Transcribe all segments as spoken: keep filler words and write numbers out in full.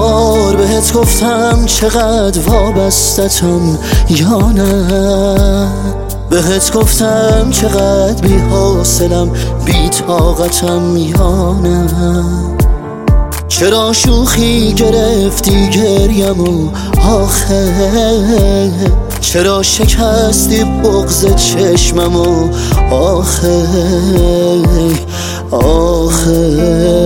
بار بهت گفتم چقدر وابستتم یا نه؟ بهت گفتم چقدر بی حوصلم بی طاقتم یا نه؟ چرا شوخی گرفتی گریمو آخه؟ چرا شکستی بغض چشممو آخه آخه؟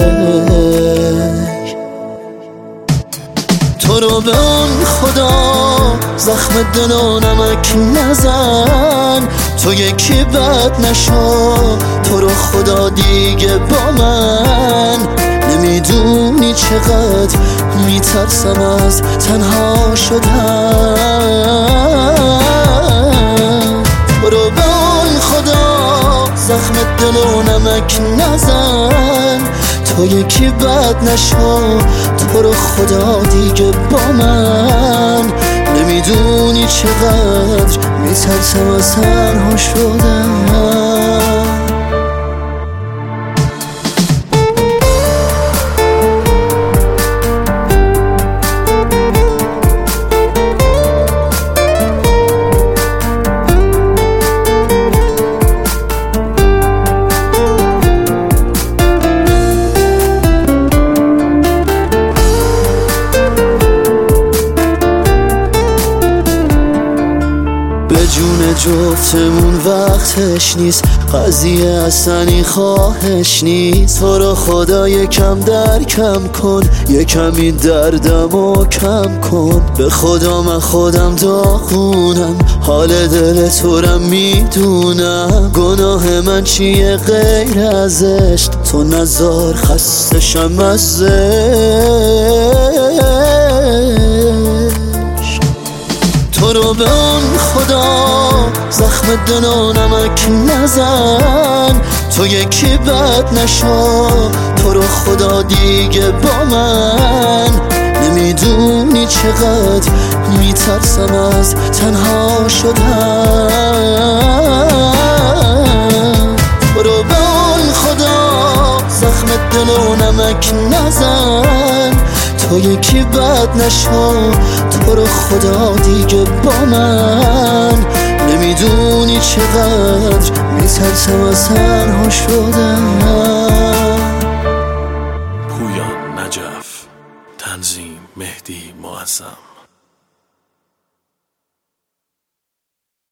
تو رو به اون خدا زخم دل و نمک نزن، تو یکی بد نشو، تو رو خدا دیگه با من. نمیدونی چقدر میترسم از تنها شدن. تو رو به اون خدا زخم دل و نمک نزن، تو یکی بد نشو، تو رو خدا دیگه با من. نمیدونی چقدر میترسم از تنها شدن. جون جفتمون وقتش نیست، قضیه اصلا خواهش نیست. تو رو خدا یکم درکم کن، یکم این دردمو کم کن. به خدا من خودم داغونم، حال دل تو رو میدونم. گناه من چیه غیر از عشق؟ تو نزار خستشم از تو رو به اون خدا زخم دل و نمک نزن، تو یکی بد نشو، تو رو خدا دیگه با من. نمیدونی چقدر میترسم از تنها شدن. تو رو به اون خدا زخم دل و نمک نزن، تو یکی بد نشو، تو رو خدا دیگه با من. نمیدونی چقدر میترسم از تنها شدن. پویان نجف، تنظیم مهدی معظم.